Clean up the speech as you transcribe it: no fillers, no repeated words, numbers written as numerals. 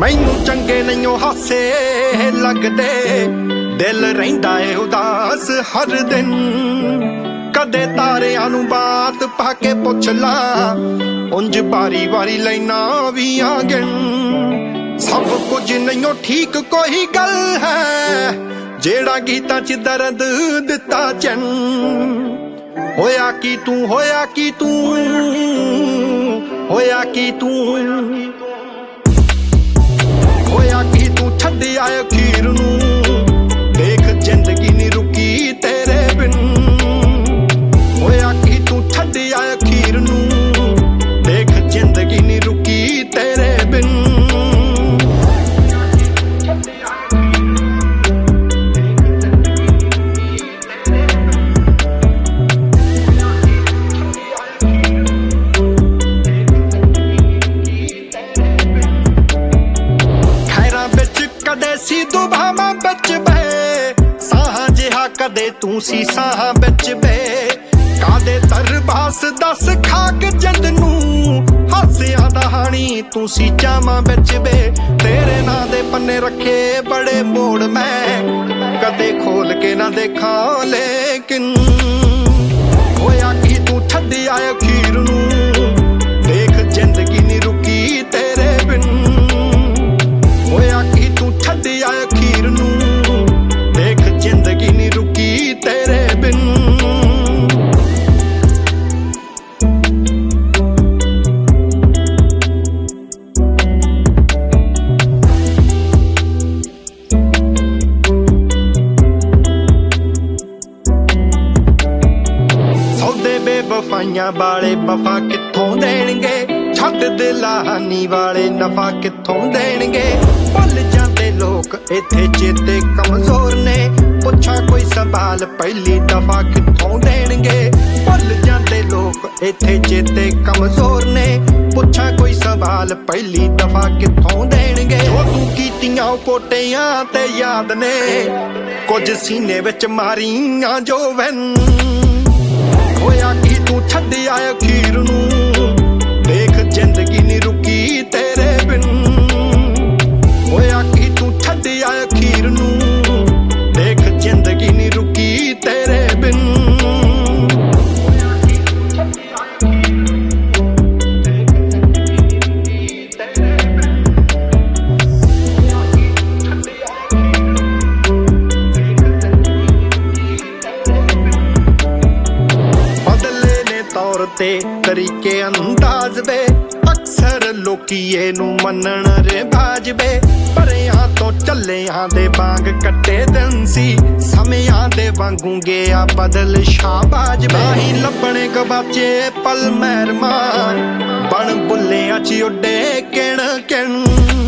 मैनू चंगे नहीं हासे लगदे, दिल रहिंदा है उदास हर दिन। कदे तारियां नू बात पाके पुछ ला, उंज बारी बारी लाइना भी आ गिन। सब कुछ नहीं ठीक कोई गल है, जेड़ा गीतां च दर्द दिता चन। होया की तू, होया की तू, होया की तू, होया की तू छड्ड आए अखीर नू। देख जिंदगी नी रुकी तेरे बिन। होया की तू छड्ड आए अखीर नू। देख जिंदगी नी रुकी तेरे बिन। कदे सी दुभावां बिच बे, साहां जिहा कदे तू सी साहां बिच बे। कादे तरबास दस खाक जिंद नू, हासियां दा हाणी तू सी चावां बिच बे। तेरे नां दे पन्ने रखे बड़े मोड़ मैं, कदे खोल के ना देखा लेकिन। होया की तू छड्ड आए अखीर नू। देख जिंदगी नी रुकी तेरे बिन। होया की तू छड्ड आए अखीर नू। देख जिंदगी नी रुकी तेरे बिन। सौदे बेवफाइयां वाले वफा कित्थों देणगे, छड्ड दिलानी वाले नफा कित्थों देणगे। भुल जाते लोग इत्थे चेते कमजोर ने, पुछा कोई सवाल पहली दफा कित्थों देणगे। भुल जाते लोग इत्थे चेते कमजोर ने, पुछा कोई सवाल पहली दफा कित्थों देणगे। जो तू कीतियां कोटियां ते याद ने, कुछ सीने विच मारियां जो वैन। होया की तू छड्ड आए अखीर नू। देख जिंदगी नी रुकी तेरे बिन। होया की तू छड्ड आए अखीर नू। देख जिंदगी नी रुकी तेरे बिन। बदले ने तौर ते तरीके अंदाज बे, अक्सर लोकी इहनू मनण रिवाज बे। परेआं तो झल्लेआं दे वांग कट्टे दिन सी, समेआं दे वांगू गया बदल शाहबाज बे। ही लभणे गवाचे पल महरमां, बण बुल्लियां च उड्डे किण किण।